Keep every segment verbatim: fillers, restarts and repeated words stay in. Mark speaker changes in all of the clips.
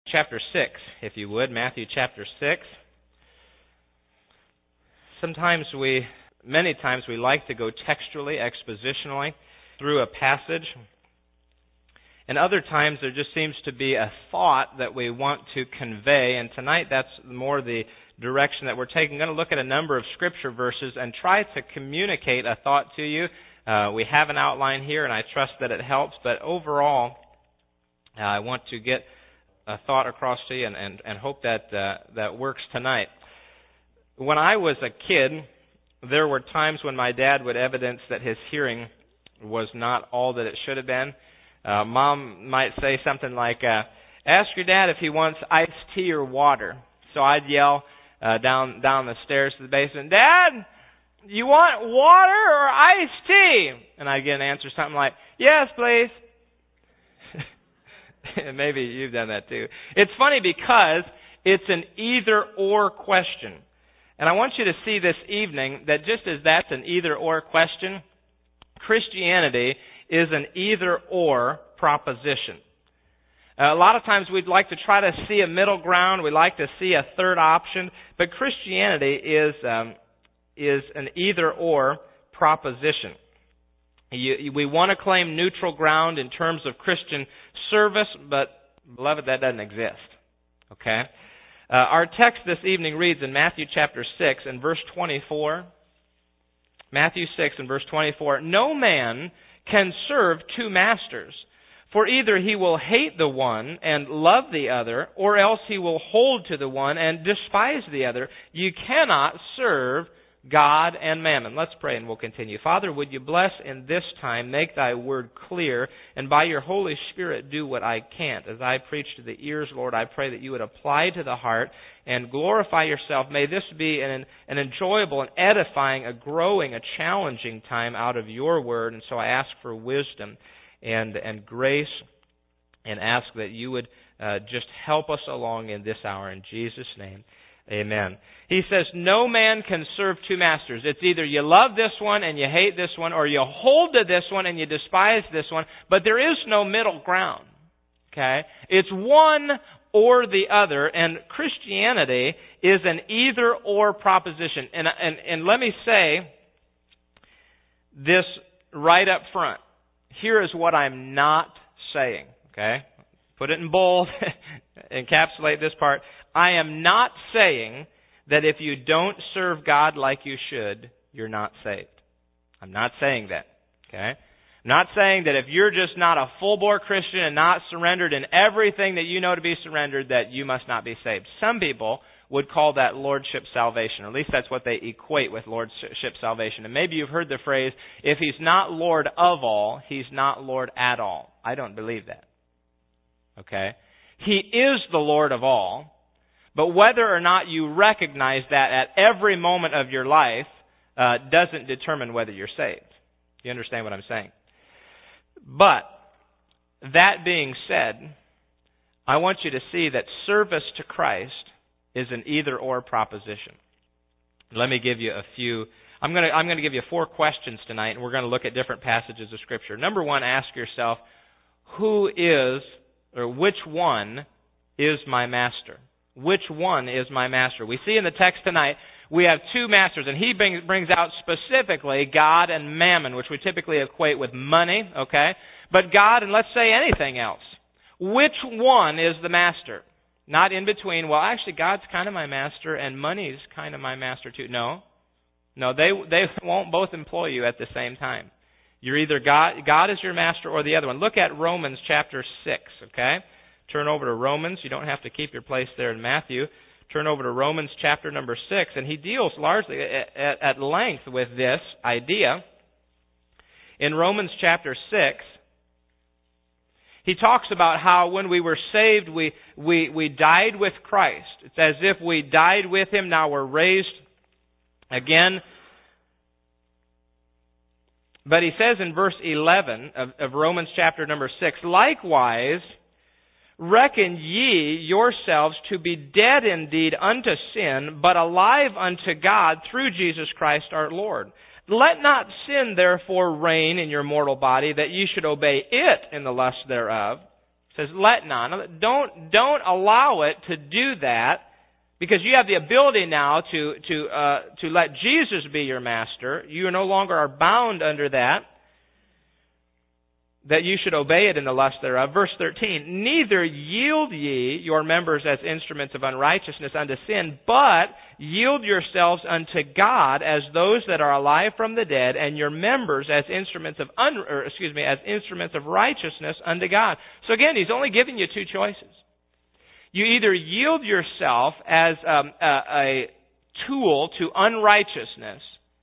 Speaker 1: Chapter six, if you would, Matthew chapter six. Sometimes we, many times we like to go textually, expositionally through a passage. And other times there just seems to be a thought that we want to convey. And tonight that's more the direction that we're taking. I'm going to look at a number of scripture verses and try to communicate a thought to you. Uh, we have an outline here, and I trust that it helps. But overall, uh, I want to get a thought across to you and, and, and hope that uh, that works tonight. When I was a kid, there were times when my dad would evidence that his hearing was not all that it should have been. Uh, Mom might say something like, uh, ask your dad if he wants iced tea or water. So I'd yell uh, down down the stairs to the basement, Dad, you want water or iced tea? And I'd get an answer something like, yes, please. Maybe you've done that too. It's funny because it's an either-or question. And I want you to see this evening that just as that's an either-or question, Christianity is an either-or proposition. Uh, a lot of times we'd like to try to see a middle ground. We like to see a third option. But Christianity is um, is an either-or proposition. You, we want to claim neutral ground in terms of Christian service, but, beloved, that doesn't exist. Okay? Uh, our text this evening reads in Matthew chapter six and verse twenty-four. Matthew six and verse twenty-four, no man can serve two masters, for either he will hate the one and love the other, or else he will hold to the one and despise the other. You cannot serve God and mammon. Let's pray and we'll continue. Father, would you bless in this time, make thy word clear, and by your Holy Spirit do what I can't. As I preach to the ears, Lord, I pray that you would apply to the heart and glorify yourself. May this be an, an enjoyable and edifying, a growing, a challenging time out of your word. And so I ask for wisdom and, and grace and ask that you would uh, just help us along in this hour. In Jesus' name, amen. He says, no man can serve two masters. It's either you love this one and you hate this one, or you hold to this one and you despise this one, but there is no middle ground. Okay? It's one or the other, and Christianity is an either-or proposition. And, and, and let me say this right up front. Here is what I'm not saying. Okay? Put it in bold, encapsulate this part. I am not saying that if you don't serve God like you should, you're not saved. I'm not saying that. Okay? I'm not saying that if you're just not a full-bore Christian and not surrendered in everything that you know to be surrendered, that you must not be saved. Some people would call that lordship salvation. Or at least that's what they equate with lordship salvation. And maybe you've heard the phrase, if he's not Lord of all, he's not Lord at all. I don't believe that. Okay? He is the Lord of all. But whether or not you recognize that at every moment of your life uh, doesn't determine whether you're saved. You understand what I'm saying? But that being said, I want you to see that service to Christ is an either-or proposition. Let me give you a few. I'm going to I'm going to give you four questions tonight, and we're going to look at different passages of Scripture. Number one, ask yourself, who is or which one is my master? Which one is my master? We see in the text tonight, we have two masters, and he brings out specifically God and mammon, which we typically equate with money, okay? But God, and let's say anything else. Which one is the master? Not in between, well, actually, God's kind of my master, and money's kind of my master too. No. No, they they won't both employ you at the same time. You're either God, God is your master or the other one. Look at Romans chapter six, okay? Turn over to Romans. You don't have to keep your place there in Matthew. Turn over to Romans chapter number six, and he deals largely at, at length with this idea. In Romans chapter six, he talks about how when we were saved, we, we, we died with Christ. It's as if we died with him, now we're raised again. But he says in verse eleven of, of Romans chapter number six, likewise, reckon ye yourselves to be dead indeed unto sin, but alive unto God through Jesus Christ our Lord. Let not sin therefore reign in your mortal body, that ye should obey it in the lust thereof. It says, let not. Don't, don't allow it to do that, because you have the ability now to, to, uh, to let Jesus be your master. You no longer are bound under that, that you should obey it in the lust thereof. Verse thirteen, neither yield ye your members as instruments of unrighteousness unto sin, but yield yourselves unto God as those that are alive from the dead, and your members as instruments of un, or excuse me, as instruments of righteousness unto God. So again, he's only giving you two choices. You either yield yourself as um, a, a tool to unrighteousness,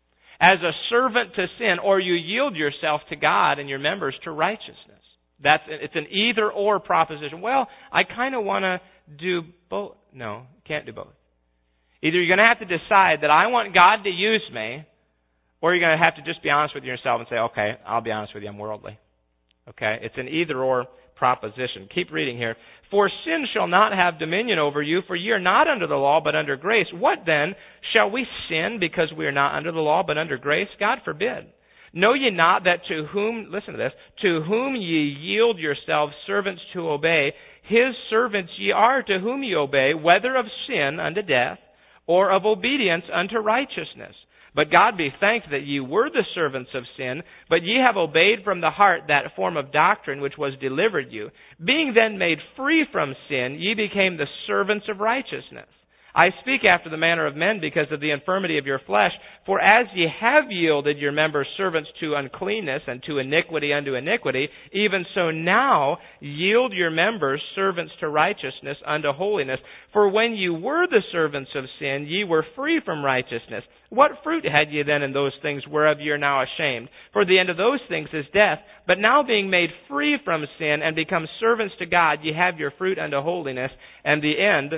Speaker 1: as a servant to sin, or you yield yourself to God and your members to righteousness. That's it's an either-or proposition. Well, I kind of want to do both. No, can't do both. Either you're going to have to decide that I want God to use me, or you're going to have to just be honest with yourself and say, okay, I'll be honest with you, I'm worldly. Okay, it's an either-or proposition. Keep reading here. For sin shall not have dominion over you, for ye are not under the law, but under grace. What then? Shall we sin because we are not under the law, but under grace? God forbid. Know ye not that to whom, listen to this, to whom ye yield yourselves servants to obey, his servants ye are to whom ye obey, whether of sin unto death, or of obedience unto righteousness. But God be thanked that ye were the servants of sin, but ye have obeyed from the heart that form of doctrine which was delivered you. Being then made free from sin, ye became the servants of righteousness. I speak after the manner of men because of the infirmity of your flesh. For as ye have yielded your members servants to uncleanness and to iniquity unto iniquity, even so now yield your members servants to righteousness unto holiness. For when you were the servants of sin, ye were free from righteousness. What fruit had ye then in those things whereof ye are now ashamed? For the end of those things is death. But now being made free from sin and become servants to God, ye have your fruit unto holiness, and the end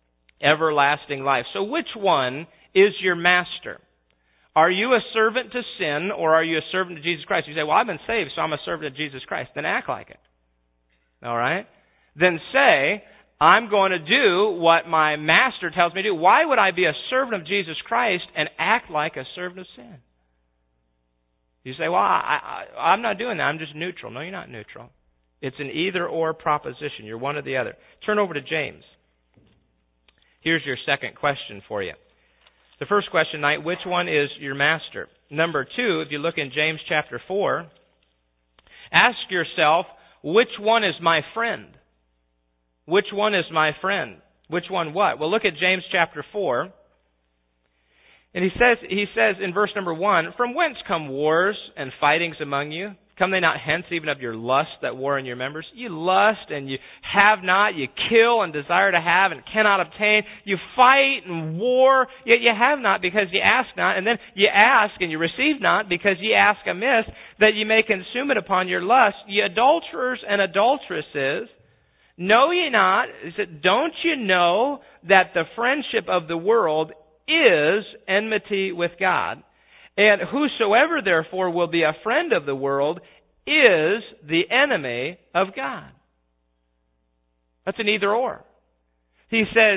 Speaker 1: everlasting life. So which one is your master? Are you a servant to sin, or are you a servant to Jesus Christ? You say, well, I've been saved, so I'm a servant of Jesus Christ. Then act like it. All right? Then say, I'm going to do what my master tells me to do. Why would I be a servant of Jesus Christ and act like a servant of sin? You say, well, I, I, I'm not doing that. I'm just neutral. No, you're not neutral. It's an either-or proposition. You're one or the other. Turn over to James. Here's your second question for you. The first question tonight, which one is your master? Number two, if you look in James chapter four, ask yourself, which one is my friend? Which one is my friend? Which one what? Well, look at James chapter four. And he says, he says in verse number one, from whence come wars and fightings among you? Come they not hence even of your lust that war in your members? You lust and you have not, you kill and desire to have and cannot obtain. You fight and war, yet you have not because you ask not. And then you ask and you receive not because ye ask amiss, that ye may consume it upon your lust. Ye adulterers and adulteresses, know ye not, is it, don't you know that the friendship of the world is enmity with God? And whosoever therefore will be a friend of the world is the enemy of God. That's an either or. He says,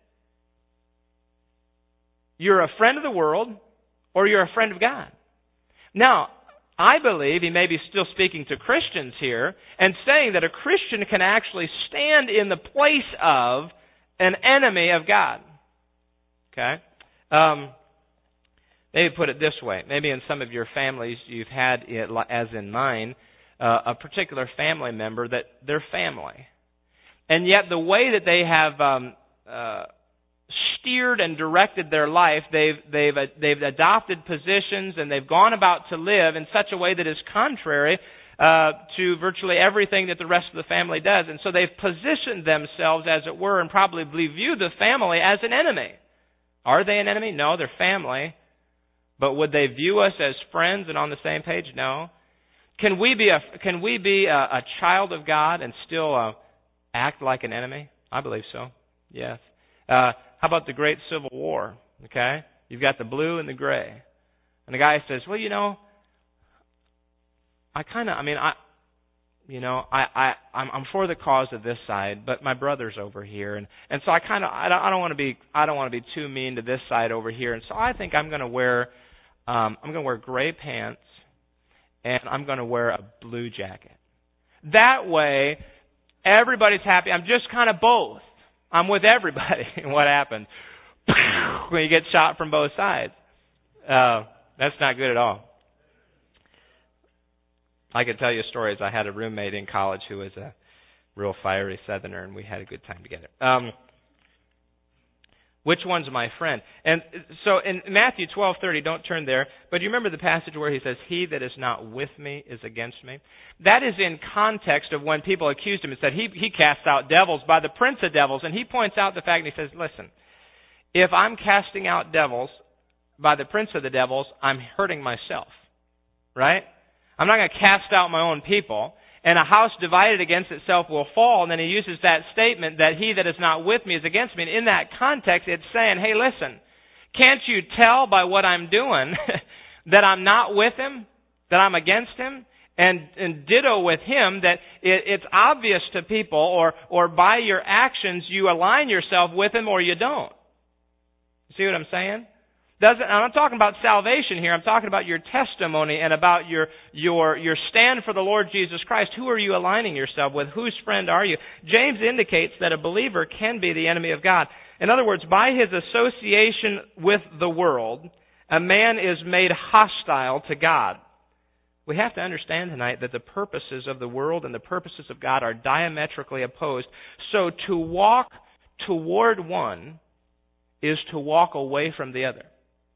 Speaker 1: you're a friend of the world or you're a friend of God. Now, I believe he may be still speaking to Christians here and saying that a Christian can actually stand in the place of an enemy of God. Okay? Um... Maybe put it this way. Maybe in some of your families you've had, it, as in mine, uh, a particular family member that they're family. And yet the way that they have um, uh, steered and directed their life, they've, they've, uh, they've adopted positions and they've gone about to live in such a way that is contrary uh, to virtually everything that the rest of the family does. And so they've positioned themselves, as it were, and probably view the family as an enemy. Are they an enemy? No, they're family. But would they view us as friends and on the same page? No. Can we be a can we be a, a child of God and still uh, act like an enemy? I believe so. Yes. Uh, how about the Great Civil War? Okay, you've got the blue and the gray, and the guy says, "Well, you know, I kind of, I mean, I, you know, I, I, I'm, I'm for the cause of this side, but my brother's over here, and and so I kind of, I don't, I don't want to be, I don't want to be too mean to this side over here, and so I think I'm going to wear." Um, I'm going to wear gray pants, and I'm going to wear a blue jacket. That way, Everybody's happy. I'm just kind of both. I'm with everybody. And what happens? When you get shot from both sides. Uh, that's not good at all. I could tell you stories. I had a roommate in college who was a real fiery Southerner, and we had a good time together. Um, which one's my friend? And so in Matthew twelve thirty, don't turn there, but you remember the passage where he says, "He that is not with me is against me." That is in context of when people accused him and said, he, he casts out devils by the prince of devils. And he points out the fact, and he says, listen, if I'm casting out devils by the prince of the devils, I'm hurting myself, right? I'm not going to cast out my own people. And a house divided against itself will fall. And then he uses that statement that he that is not with me is against me. And in that context, it's saying, hey, listen, can't you tell by what I'm doing that I'm not with him, that I'm against him? And, and ditto with him, that it, it's obvious to people, or, or by your actions, you align yourself with him or you don't. See what I'm saying? Doesn't, I'm not talking about salvation here. I'm talking about your testimony and about your, your, your stand for the Lord Jesus Christ. Who are you aligning yourself with? Whose friend are you? James indicates that a believer can be the enemy of God. In other words, by his association with the world, a man is made hostile to God. We have to understand tonight that the purposes of the world and the purposes of God are diametrically opposed. So to walk toward one is to walk away from the other.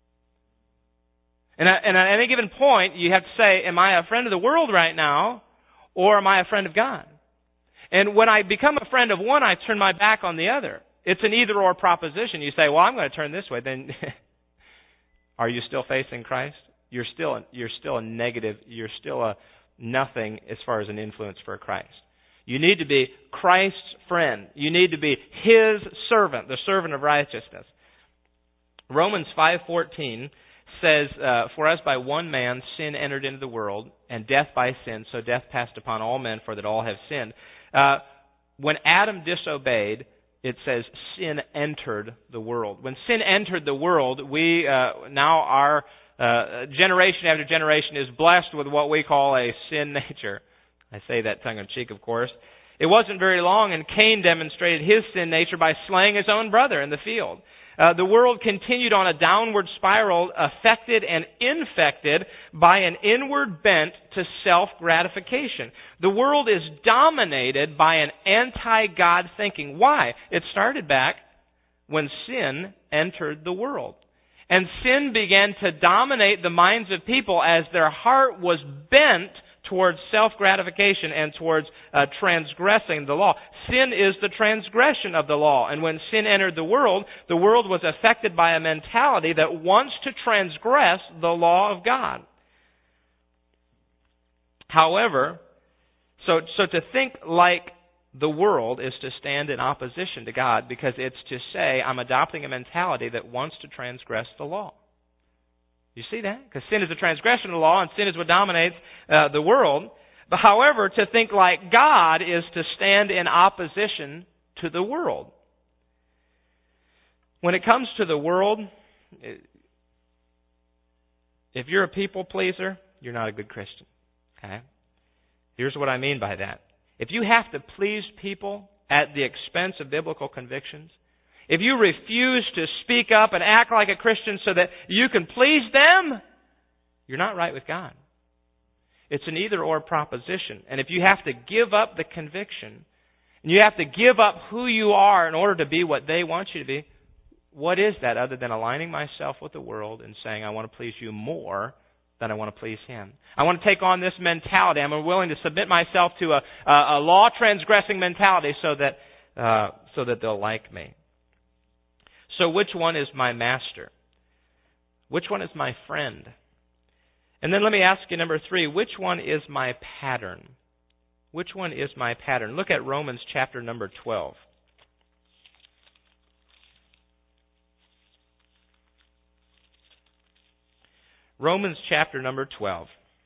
Speaker 1: And at, and at any given point, you have to say, am I a friend of the world right now, or am I a friend of God? And when I become a friend of one, I turn my back on the other. It's an either-or proposition. You say, well, I'm going to turn this way. Then are you still facing Christ? You're still a, you're still a negative. You're still a nothing as far as an influence for Christ. You need to be Christ's friend. You need to be His servant, the servant of righteousness. Romans five fourteen says, uh, "For as by one man sin entered into the world, and death by sin, so death passed upon all men, for that all have sinned." Uh, when Adam disobeyed, it says sin entered the world. When sin entered the world, we uh, now our uh, generation after generation is blessed with what we call a sin nature. I say that tongue-in-cheek, of course. It wasn't very long, and Cain demonstrated his sin nature by slaying his own brother in the field. Uh, the world continued on a downward spiral, affected and infected by an inward bent to self-gratification. The world is dominated by an anti-God thinking. Why? It started back when sin entered the world. And sin began to dominate the minds of people as their heart was bent towards self-gratification and towards uh, transgressing the law. Sin is the transgression of the law. And when sin entered the world, the world was affected by a mentality that wants to transgress the law of God. However, so, so to think like the world is to stand in opposition to God, because it's to say, I'm adopting a mentality that wants to transgress the law. You see that? Because sin is a transgression of the law, and sin is what dominates uh, the world. But however, to think like God is to stand in opposition to the world. When it comes to the world, if you're a people pleaser, you're not a good Christian. Okay? Here's what I mean by that. If you have to please people at the expense of biblical convictions, if you refuse to speak up and act like a Christian so that you can please them, you're not right with God. It's an either-or proposition. And if you have to give up the conviction, and you have to give up who you are in order to be what they want you to be, what is that other than aligning myself with the world and saying, I want to please you more than I want to please Him? I want to take on this mentality. I'm willing to submit myself to a, a, a law-transgressing mentality so that, uh, so that they'll like me. So which one is my master? Which one is my friend? And then let me ask you, number three, which one is my pattern? Which one is my pattern? Look at Romans chapter number twelve. Romans chapter number twelve.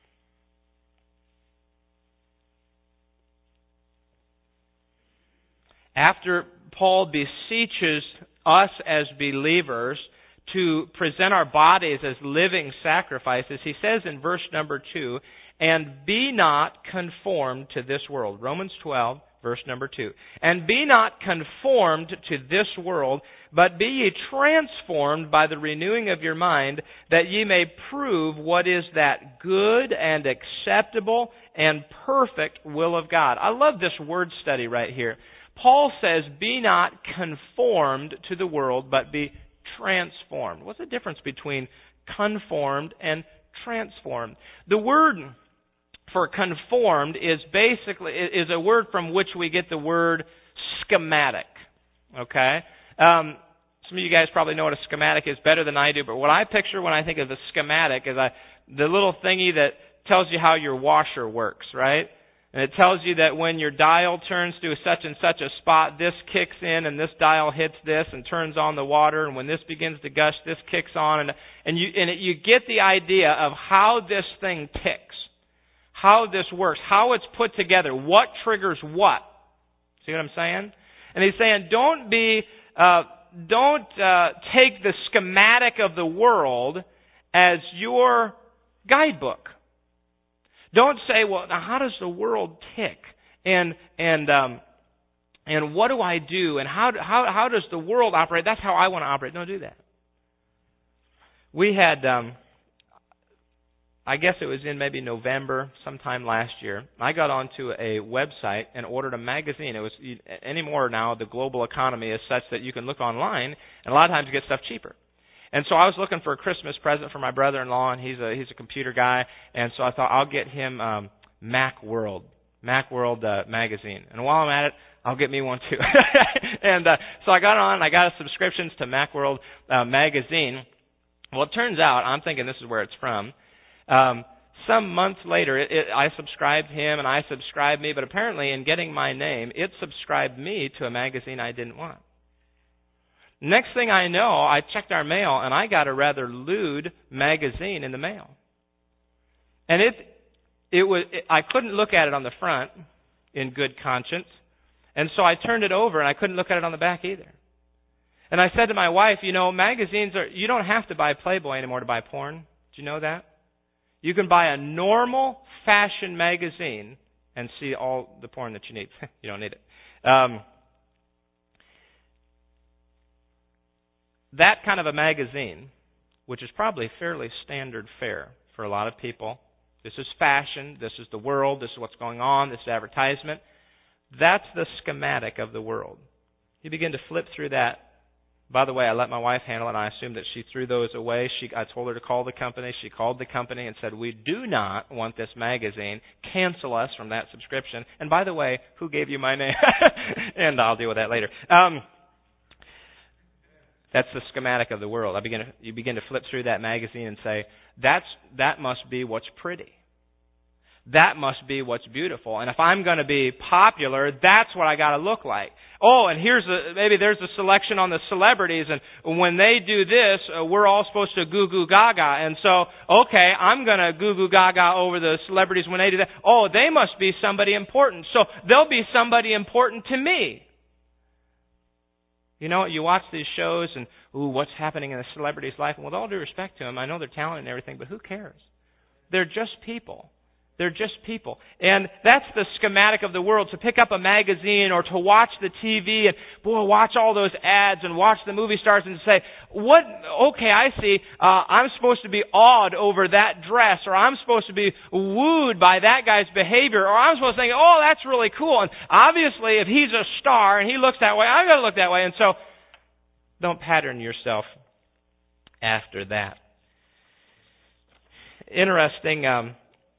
Speaker 1: After Paul beseeches us as believers to present our bodies as living sacrifices, he says in verse number two, and be not conformed to this world. Romans twelve, verse number two. And be not conformed to this world, but be ye transformed by the renewing of your mind, that ye may prove what is that good and acceptable and perfect will of God. I love this word study right here. Paul says, be not conformed to the world, but be transformed. What's the difference between conformed and transformed? The word for conformed is basically is a word from which we get the word schematic. Okay? Um, some of you guys probably know what a schematic is better than I do, but what I picture when I think of a schematic is I, the little thingy that tells you how your washer works, right? And it tells you that when your dial turns to such and such a spot, this kicks in and this dial hits this and turns on the water. And when this begins to gush, this kicks on. And, and, you, and it, you get the idea of how this thing ticks, how this works, how it's put together, what triggers what. See what I'm saying? And he's saying, don't be, uh, don't uh, take the schematic of the world as your guidebook. Don't say, well, now how does the world tick? And and um, and what do I do? And how how how does the world operate? That's how I want to operate. Don't do that. We had, um, I guess it was in maybe November, sometime last year, I got onto a website and ordered a magazine. It was anymore now, the global economy is such that you can look online and a lot of times get stuff cheaper. And so I was looking for a Christmas present for my brother-in-law, and he's a he's a computer guy. And so I thought I'll get him um, Macworld, Macworld uh, magazine. And while I'm at it, I'll get me one too. and uh, so I got on. I got a subscriptions to Macworld uh, magazine. Well, it turns out I'm thinking this is where it's from. Um, some months later, it, it, I subscribed him, and I subscribed me. But apparently, in getting my name, it subscribed me to a magazine I didn't want. Next thing I know, I checked our mail, and I got a rather lewd magazine in the mail. And it, it was, it, I couldn't look at it on the front in good conscience, and so I turned it over, and I couldn't look at it on the back either. And I said to my wife, you know, magazines are, you don't have to buy Playboy anymore to buy porn. Do you know that? You can buy a normal fashion magazine and see all the porn that you need. You don't need it. Um, That kind of a magazine, which is probably fairly standard fare for a lot of people, this is fashion, this is the world, this is what's going on, this is advertisement, that's the schematic of the world. You begin to flip through that. By the way, I let my wife handle it, and I assumed that she threw those away. She, I told her to call the company. She called the company and said, we do not want this magazine. Cancel us from that subscription. And by the way, who gave you my name? And I'll deal with that later. Um, That's the schematic of the world. I begin to, you begin to flip through that magazine and say, that's that must be what's pretty. That must be what's beautiful. And if I'm going to be popular, that's what I got to look like. Oh, and here's a, maybe there's a selection on the celebrities, and when they do this, uh, we're all supposed to goo goo gaga. And so, okay, I'm going to goo goo gaga over the celebrities when they do that. Oh, they must be somebody important. So they'll be somebody important to me. You know, you watch these shows and, ooh, what's happening in a celebrity's life? And with all due respect to them, I know they're talented and everything, but who cares? They're just people. They're just people. And that's the schematic of the world, to pick up a magazine or to watch the T V and, boy, watch all those ads and watch the movie stars and say, what, okay, I see, uh, I'm supposed to be awed over that dress, or I'm supposed to be wooed by that guy's behavior, or I'm supposed to think, oh, that's really cool. And obviously, if he's a star and he looks that way, I've got to look that way. And so, don't pattern yourself after that. Interesting, um,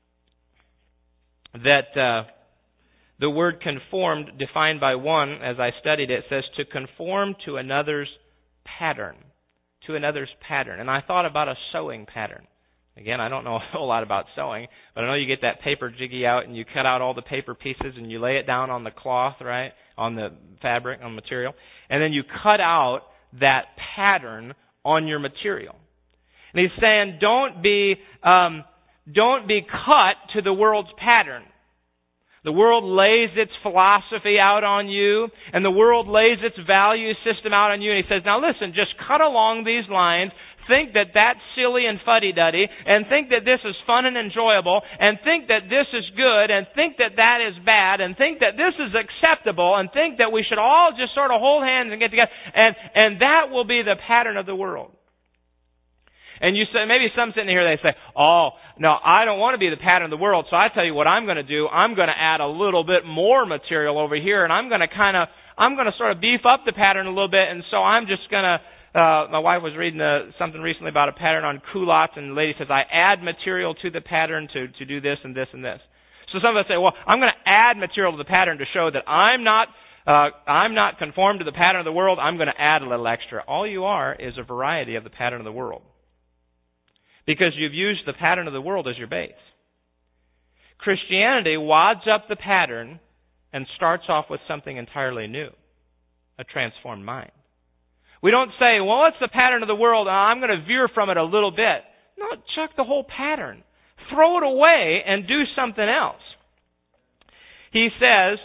Speaker 1: that uh, the word conformed, defined by one, as I studied it, says to conform to another's pattern, to another's pattern. And I thought about a sewing pattern. Again, I don't know a whole lot about sewing, but I know you get that paper jiggy out and you cut out all the paper pieces and you lay it down on the cloth, right, on the fabric, on material, and then you cut out that pattern on your material. And he's saying, don't be... Um, Don't be cut to the world's pattern. The world lays its philosophy out on you, and the world lays its value system out on you. And he says, now listen, just cut along these lines, think that that's silly and fuddy-duddy, and think that this is fun and enjoyable, and think that this is good, and think that that is bad, and think that this is acceptable, and think that we should all just sort of hold hands and get together, and, and that will be the pattern of the world. And you say, maybe some sitting here, they say, oh, no, I don't want to be the pattern of the world, so I tell you what I'm going to do. I'm going to add a little bit more material over here, and I'm going to kind of, I'm going to sort of beef up the pattern a little bit, and so I'm just going to, uh, my wife was reading uh, something recently about a pattern on culottes, and the lady says, I add material to the pattern to, to do this and this and this. So some of us say, well, I'm going to add material to the pattern to show that I'm not, uh, I'm not conformed to the pattern of the world. I'm going to add a little extra. All you are is a variety of the pattern of the world, because you've used the pattern of the world as your base. Christianity wads up the pattern and starts off with something entirely new, a transformed mind. We don't say, well, it's the pattern of the world, I'm going to veer from it a little bit. No, chuck the whole pattern. Throw it away and do something else. He says,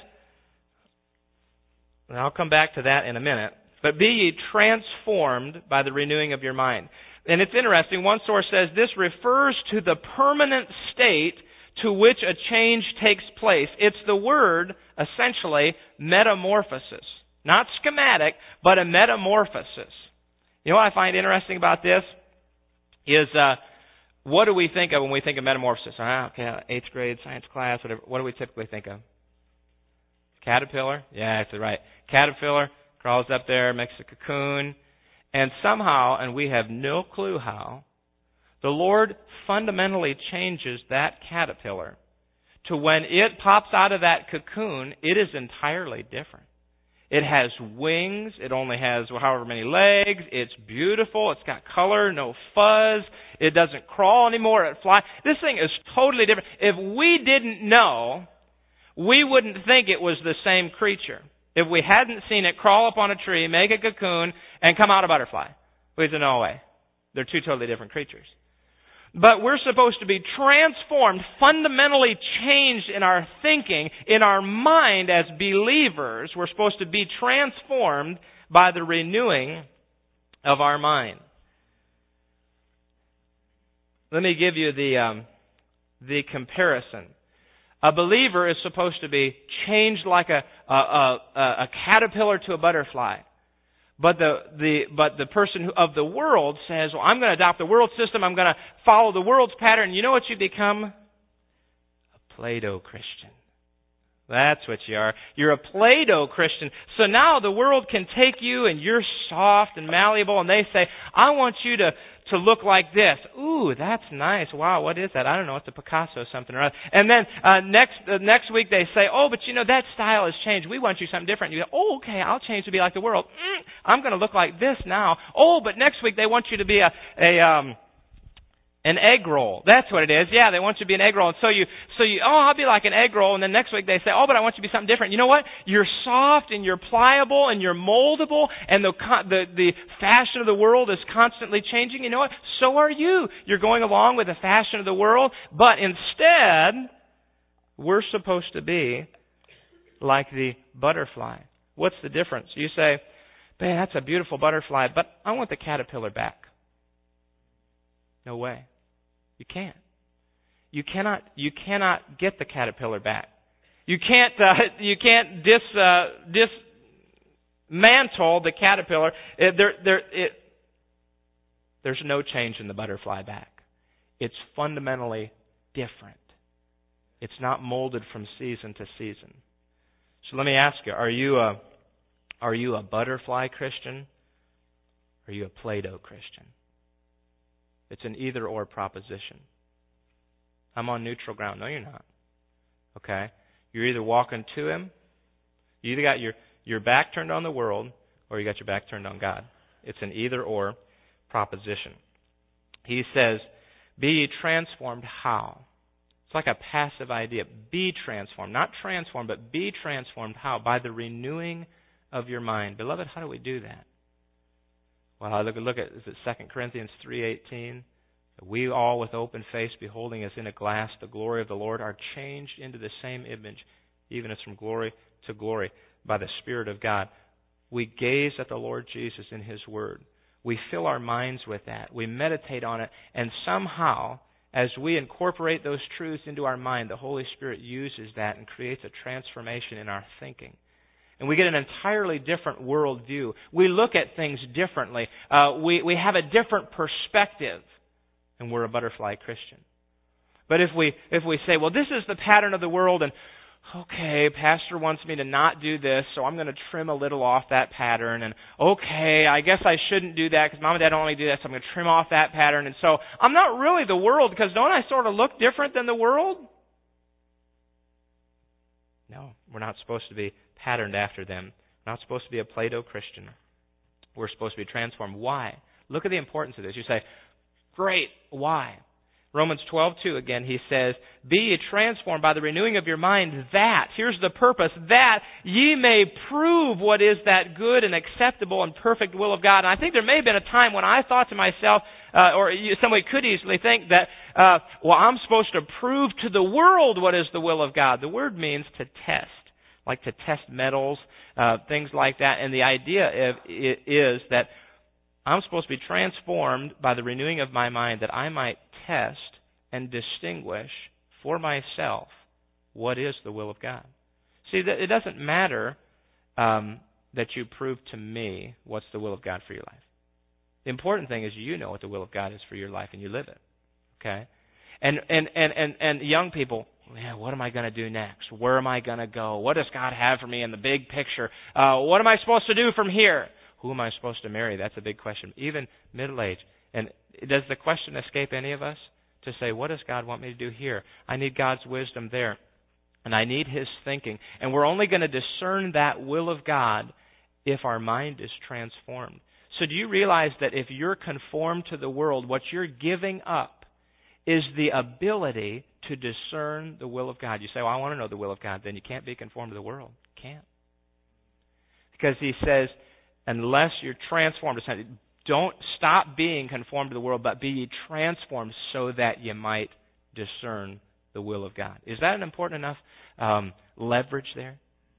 Speaker 1: and I'll come back to that in a minute, but be ye transformed by the renewing of your mind. And it's interesting, one source says this refers to the permanent state to which a change takes place. It's the word, essentially, metamorphosis. Not schematic, but a metamorphosis. You know what I find interesting about this? Is, uh, what do we think of when we think of metamorphosis? Ah, okay, eighth grade science class, whatever. What do we typically think of? Caterpillar? Yeah, that's right. Caterpillar crawls up there, makes a cocoon. And somehow, and we have no clue how, the Lord fundamentally changes that caterpillar to when it pops out of that cocoon, it is entirely different. It has wings. It only has however many legs. It's beautiful. It's got color, no fuzz. It doesn't crawl anymore. It flies. This thing is totally different. If we didn't know, we wouldn't think it was the same creature. If we hadn't seen it crawl up on a tree, make a cocoon, and come out a butterfly, we'd say, no way. They're two totally different creatures. But we're supposed to be transformed, fundamentally changed in our thinking, in our mind as believers. We're supposed to be transformed by the renewing of our mind. Let me give you the um, the comparison. A believer is supposed to be changed like a a, a, a caterpillar to a butterfly. But the, the but the person who, of the world says, well, I'm going to adopt the world system. I'm going to follow the world's pattern. You know what you become? A Play-Doh Christian. That's what you are. You're a Play-Doh Christian. So now the world can take you and you're soft and malleable, and they say, I want you to, to look like this. Ooh, that's nice. Wow, what is that? I don't know. It's a Picasso something or other. And then uh, next uh, next week they say, oh, but you know, that style has changed. We want you something different. You go, oh, okay, I'll change to be like the world. Mm, I'm going to look like this now. Oh, but next week they want you to be a... a um, An egg roll. That's what it is. Yeah, they want you to be an egg roll. And so you, so you, oh, I'll be like an egg roll. And then next week they say, oh, but I want you to be something different. You know what? You're soft and you're pliable and you're moldable, and the, the, the fashion of the world is constantly changing. You know what? So are you. You're going along with the fashion of the world, but instead, we're supposed to be like the butterfly. What's the difference? You say, man, that's a beautiful butterfly, but I want the caterpillar back. No way. You can't. You cannot. You cannot get the caterpillar back. You can't. Uh, you can't dis uh, dismantle the caterpillar. It, there, there, it, there's no change in the butterfly back. It's fundamentally different. It's not molded from season to season. So let me ask you: Are you a are you a butterfly Christian? Or are you a Play-Doh Christian? It's an either-or proposition. I'm on neutral ground. No, you're not. Okay? You're either walking to Him, you either got your, your back turned on the world, or you got your back turned on God. It's an either-or proposition. He says, be ye transformed how? It's like a passive idea. Be transformed. Not transformed, but be transformed how? By the renewing of your mind. Beloved, how do we do that? Well, I look, look at, is it Second Corinthians three eighteen? We all with open face, beholding as in a glass the glory of the Lord, are changed into the same image, even as from glory to glory, by the Spirit of God. We gaze at the Lord Jesus in His Word. we fill our minds with that. We meditate on it, and somehow, as we incorporate those truths into our mind, the Holy Spirit uses that and creates a transformation in our thinking. And we get an entirely different worldview. We look at things differently. Uh, we, we have a different perspective, and we're a butterfly Christian. But if we if we say, well, this is the pattern of the world, and okay, Pastor wants me to not do this, so I'm going to trim a little off that pattern, and okay, I guess I shouldn't do that because Mom and Dad don't let me do that, so I'm going to trim off that pattern, and so I'm not really the world because don't I sort of look different than the world? No, we're not supposed to be patterned after them. We're not supposed to be a Plato Christian. We're supposed to be transformed. Why? Look at the importance of this. You say, great, why? Romans twelve two again, he says, be ye transformed by the renewing of your mind, that, here's the purpose, that ye may prove what is that good and acceptable and perfect will of God. And I think there may have been a time when I thought to myself, uh, or somebody could easily think that, uh, well, I'm supposed to prove to the world what is the will of God. The word means to test, like to test metals, uh, things like that. And the idea of, is that I'm supposed to be transformed by the renewing of my mind that I might test and distinguish for myself what is the will of God. See, it doesn't matter um, that you prove to me what's the will of God for your life. The important thing is you know what the will of God is for your life and you live it. Okay? And and and and, and young people, man, what am I going to do next? Where am I going to go? What does God have for me in the big picture? Uh, what am I supposed to do from here? Who am I supposed to marry? That's a big question. Even middle age. And does the question escape any of us to say, what does God want me to do here? I need God's wisdom there. And I need His thinking. And we're only going to discern that will of God if our mind is transformed. So do you realize that if you're conformed to the world, what you're giving up is the ability to discern the will of God? You say, well, I want to know the will of God. Then you can't be conformed to the world. You can't. Because He says, unless you're transformed, don't stop being conformed to the world, but be ye transformed so that you might discern the will of God. Is that an important enough um, leverage there?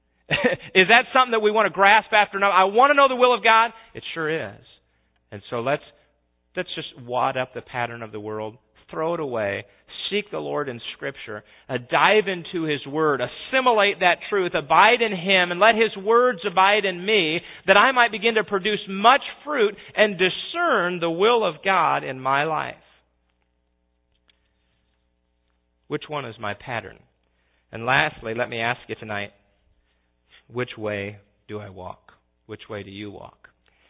Speaker 1: Is that something that we want to grasp after? No, I want to know the will of God. It sure is. And so let's let's just wad up the pattern of the world, throw it away, seek the Lord in Scripture, uh, dive into His Word, assimilate that truth, abide in Him, and let His words abide in me, that I might begin to produce much fruit and discern the will of God in my life. Which one is my pattern? And lastly, let me ask you tonight, which way do I walk? Which way do you walk?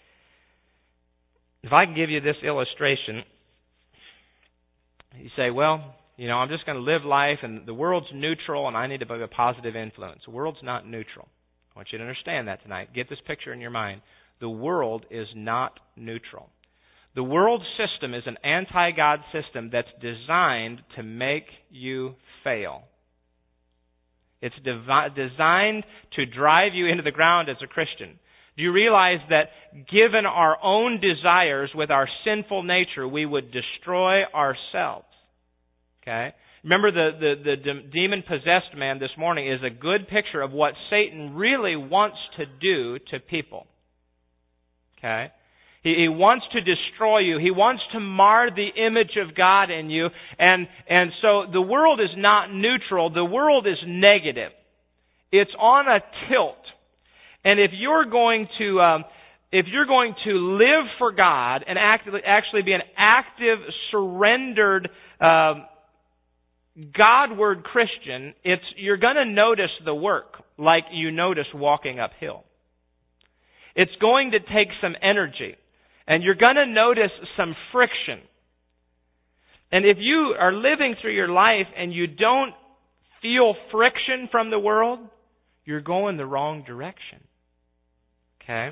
Speaker 1: If I can give you this illustration, you say, well, you know, I'm just going to live life and the world's neutral and I need to be a positive influence. The world's not neutral. I want you to understand that tonight. Get this picture in your mind. The world is not neutral. The world system is an anti-God system that's designed to make you fail. It's devi- designed to drive you into the ground as a Christian. Do you realize that given our own desires with our sinful nature, we would destroy ourselves? Okay? Remember, the, the, the de- demon-possessed man this morning is a good picture of what Satan really wants to do to people. Okay? He, he wants to destroy you. He wants to mar the image of God in you. And, and so the world is not neutral. The world is negative. It's on a tilt. And if you're going to, um, if you're going to live for God and act, actually be an active, surrendered, um, Godward Christian, it's you're going to notice the work like you notice walking uphill. It's going to take some energy, and you're going to notice some friction. And if you are living through your life and you don't feel friction from the world, you're going the wrong direction. Okay?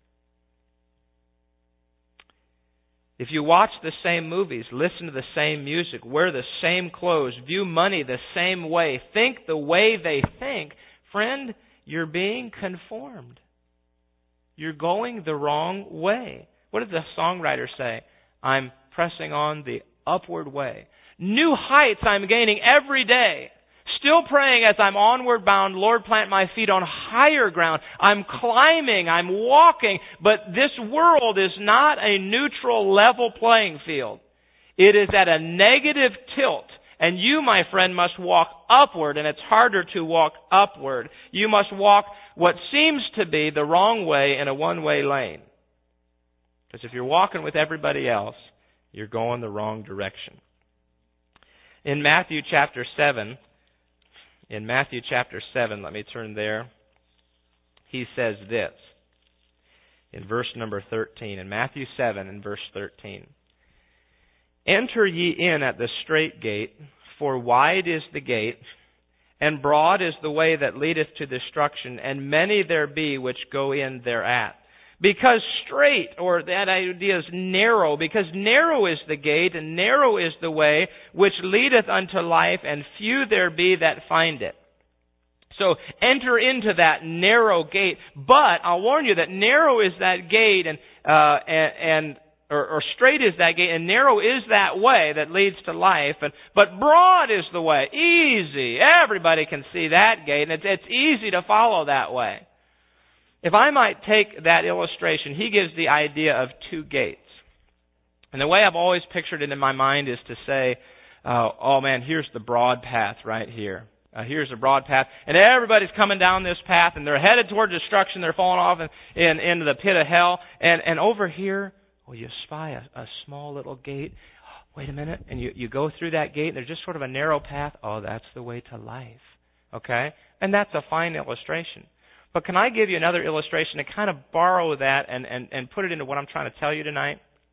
Speaker 1: If you watch the same movies, listen to the same music, wear the same clothes, view money the same way, think the way they think, friend, you're being conformed. You're going the wrong way. What did the songwriter say? I'm pressing on the upward way. New heights I'm gaining every day. Still praying as I'm onward bound, Lord, plant my feet on higher ground. I'm climbing, I'm walking, but this world is not a neutral, level playing field. It is at a negative tilt. And you, my friend, must walk upward, and it's harder to walk upward. You must walk what seems to be the wrong way in a one-way lane. Because if you're walking with everybody else, you're going the wrong direction. In Matthew chapter seven, in Matthew chapter seven, let me turn there, he says this, in verse number thirteen, in Matthew seven and verse thirteen. Enter ye in at the strait gate, for wide is the gate, and broad is the way that leadeth to destruction, and many there be which go in thereat. Because strait, or that idea is narrow, because narrow is the gate, and narrow is the way which leadeth unto life, and few there be that find it. So enter into that narrow gate, but I'll warn you that narrow is that gate, and uh, and, and Or, or straight is that gate, and narrow is that way that leads to life. And but broad is the way, easy. Everybody can see that gate, and it's, it's easy to follow that way. If I might take that illustration, he gives the idea of two gates. And the way I've always pictured it in my mind is to say, uh, oh man, here's the broad path right here. Uh, here's a broad path, and everybody's coming down this path, and they're headed toward destruction. They're falling off in, in, into the pit of hell. And, and over here, well, you spy a, a small little gate. Wait a minute. And you, you go through that gate, and there's just sort of a narrow path. Oh, that's the way to life. Okay? And that's a fine illustration. But can I give you another illustration to kind of borrow that and, and, and put it into what I'm trying to tell you tonight?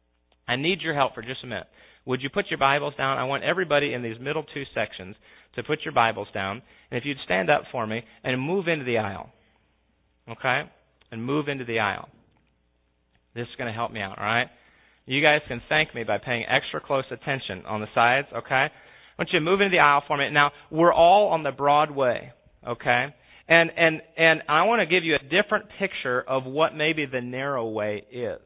Speaker 1: I need your help for just a minute. Would you put your Bibles down? I want everybody in these middle two sections to put your Bibles down. And if you'd stand up for me and move into the aisle. Okay? And move into the aisle. This is going to help me out, all right? You guys can thank me by paying extra close attention on the sides, okay? I want you to move into the aisle for me. Now, we're all on the broad way, okay? And and and I want to give you a different picture of what maybe the narrow way is.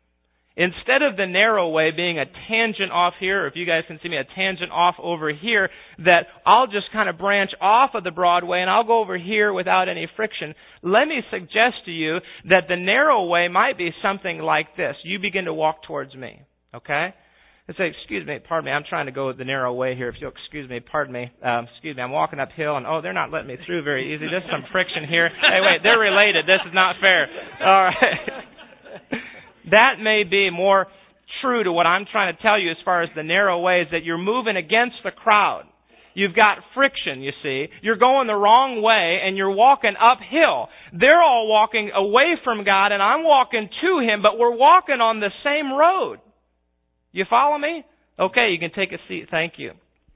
Speaker 1: Instead of the narrow way being a tangent off here, or if you guys can see me, a tangent off over here, that I'll just kind of branch off of the broad way and I'll go over here without any friction. Let me suggest to you that the narrow way might be something like this. You begin to walk towards me, okay? And say, excuse me, pardon me, I'm trying to go the narrow way here. If you'll excuse me, pardon me, um, excuse me, I'm walking uphill and, oh, they're not letting me through very easy. There's some friction here. Hey, wait, they're related. This is not fair. All right. That may be more true to what I'm trying to tell you as far as the narrow way is that you're moving against the crowd. You've got friction, you see. You're going the wrong way and you're walking uphill. They're all walking away from God and I'm walking to Him, but we're walking on the same road. You follow me? Okay, you can take a seat. Thank you.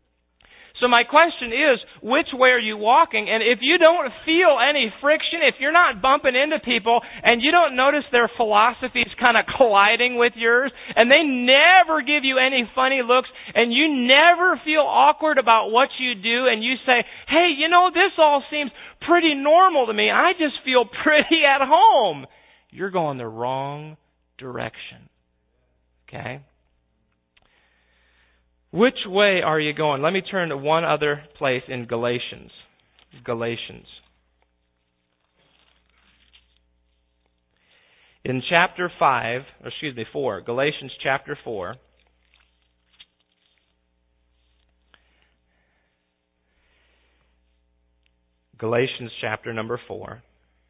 Speaker 1: So my question is, which way are you walking? And if you don't feel any friction, if you're not bumping into people and you don't notice their philosophies kind of colliding with yours, and they never give you any funny looks, and you never feel awkward about what you do, and you say, hey, you know, this all seems pretty normal to me. I just feel pretty at home. You're going the wrong direction. Okay? Which way are you going? Let me turn to one other place in Galatians. Galatians. In chapter five, or excuse me, four, Galatians chapter four. Galatians chapter number four.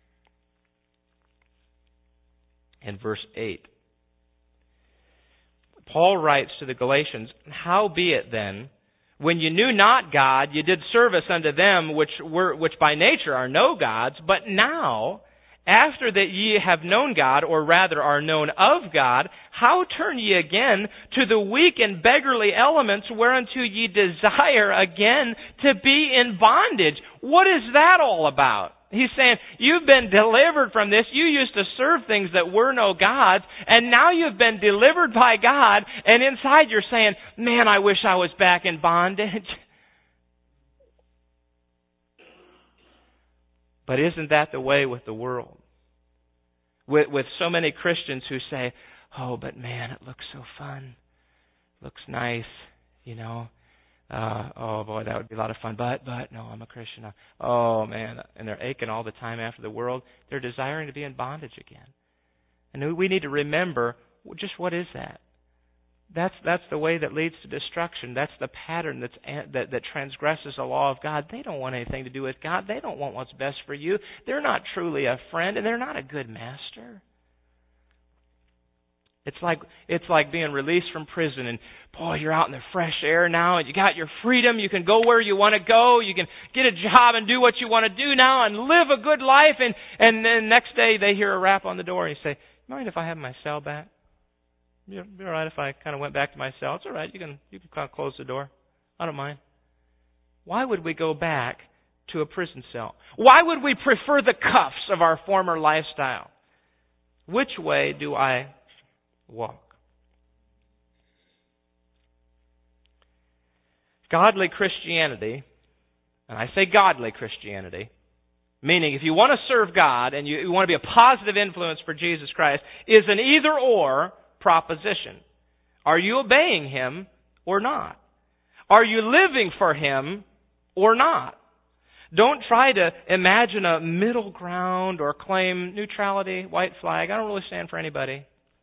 Speaker 1: And verse eight. Paul writes to the Galatians, howbeit then, when you knew not God, you did service unto them which were which by nature are no gods, but now, after that ye have known God, or rather are known of God, how turn ye again to the weak and beggarly elements whereunto ye desire again to be in bondage? What is that all about? He's saying, you've been delivered from this. You used to serve things that were no gods, and now you've been delivered by God, and inside you're saying, man, I wish I was back in bondage. But isn't that the way with the world? With, with so many Christians who say, oh, but man, it looks so fun. It looks nice, you know. Uh, oh boy, that would be a lot of fun. But, but, no, I'm a Christian. Oh man, and they're aching all the time after the world. They're desiring to be in bondage again. And we need to remember, just what is that? That's that's the way that leads to destruction. That's the pattern that's that that transgresses the law of God. They don't want anything to do with God. They don't want what's best for you. They're not truly a friend, and they're not a good master. It's like it's like being released from prison, and boy, you're out in the fresh air now, and you got your freedom. You can go where you want to go. You can get a job and do what you want to do now, and live a good life. And and then next day they hear a rap on the door, and you say, "Mind if I have my cell back? It'd be all right if I kind of went back to my cell. It's all right. You can you can kind of close the door. I don't mind." Why would we go back to a prison cell? Why would we prefer the cuffs of our former lifestyle? Which way do I walk? Godly Christianity, and I say godly Christianity, meaning if you want to serve God and you, you want to be a positive influence for Jesus Christ, is an either-or proposition. Are you obeying Him or not? Are you living for Him or not? Don't try to imagine a middle ground or claim neutrality, white flag. I don't really stand for anybody.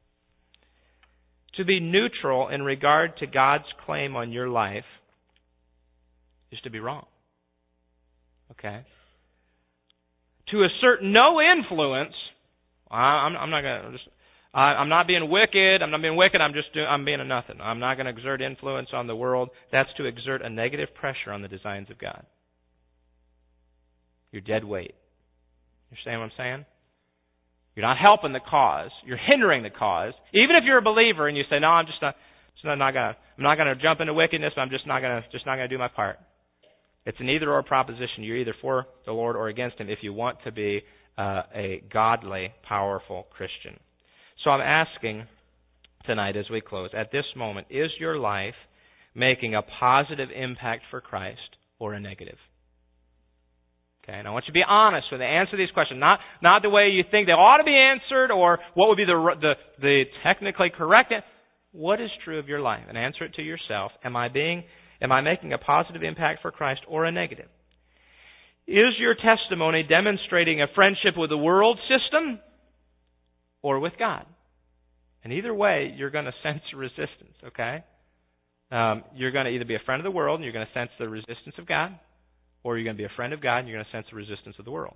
Speaker 1: To be neutral in regard to God's claim on your life is to be wrong. Okay? To assert no influence, I'm, I'm not going to. I'm not being wicked. I'm not being wicked. I'm just doing, I'm being a nothing. I'm not going to exert influence on the world. That's to exert a negative pressure on the designs of God. You're dead weight. You understand what I'm saying? You're not helping the cause. You're hindering the cause. Even if you're a believer and you say, "No, I'm just not. Just not, not going. I'm not going to jump into wickedness. But I'm just not going to. Just not going to do my part." It's an either-or proposition. You're either for the Lord or against Him if you want to be uh, a godly, powerful Christian. So I'm asking tonight as we close, at this moment, is your life making a positive impact for Christ or a negative? Okay, and I want you to be honest with the answer to these questions, not not the way you think they ought to be answered or what would be the the, the technically correct. What is true of your life? And answer it to yourself. Am I being am I making a positive impact for Christ or a negative? Is your testimony demonstrating a friendship with the world system or with God? And either way, you're going to sense resistance, okay? Um, you're going to either be a friend of the world and you're going to sense the resistance of God, or you're going to be a friend of God and you're going to sense the resistance of the world.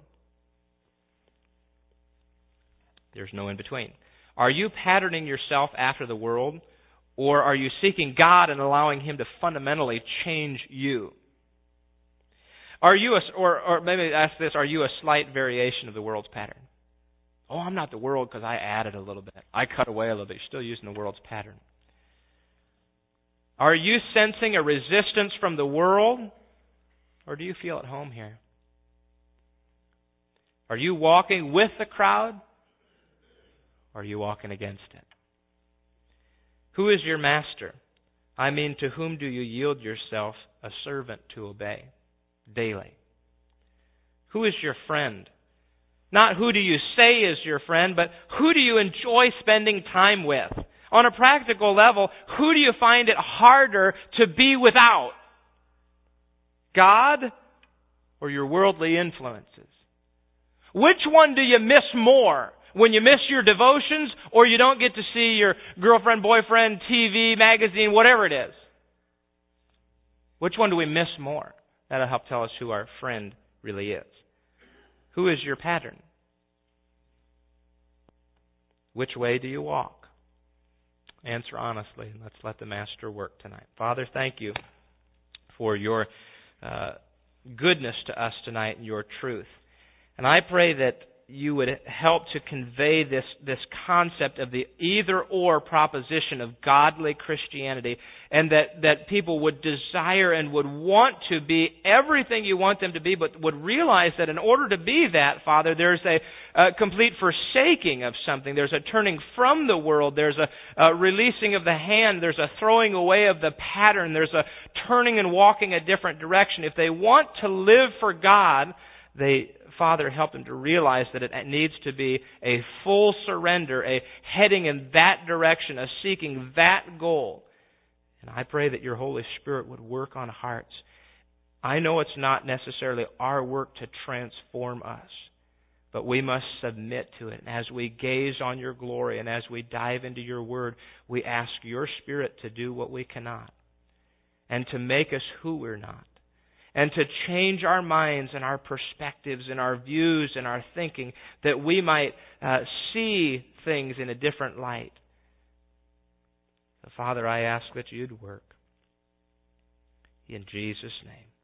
Speaker 1: There's no in between. Are you patterning yourself after the world, or are you seeking God and allowing Him to fundamentally change you? Are you, a, or, or maybe ask this, are you a slight variation of the world's pattern? Oh, I'm not the world because I added a little bit. I cut away a little bit. You're still using the world's pattern. Are you sensing a resistance from the world, or do you feel at home here? Are you walking with the crowd, or are you walking against it? Who is your master? I mean, to whom do you yield yourself a servant to obey daily? Who is your friend? Not who do you say is your friend, but who do you enjoy spending time with? On a practical level, who do you find it harder to be without? God or your worldly influences? Which one do you miss more? When you miss your devotions or you don't get to see your girlfriend, boyfriend, T V, magazine, whatever it is? Which one do we miss more? That'll help tell us who our friend really is. Who is your pattern? Which way do you walk? Answer honestly, and let's let the Master work tonight. Father, thank you for your uh, goodness to us tonight and your truth. And I pray that you would help to convey this, this concept of the either-or proposition of godly Christianity, and that, that people would desire and would want to be everything you want them to be, but would realize that in order to be that, Father, there's a, a complete forsaking of something. There's a turning from the world. There's a, a releasing of the hand. There's a throwing away of the pattern. There's a turning and walking a different direction. If they want to live for God, they... Father, help them to realize that it needs to be a full surrender, a heading in that direction, a seeking that goal. And I pray that your Holy Spirit would work on hearts. I know it's not necessarily our work to transform us, but we must submit to it. And as we gaze on your glory and as we dive into your word, we ask your Spirit to do what we cannot and to make us who we're not and to change our minds and our perspectives and our views and our thinking, that we might uh, see things in a different light. So, Father, I ask that you'd work. In Jesus' name.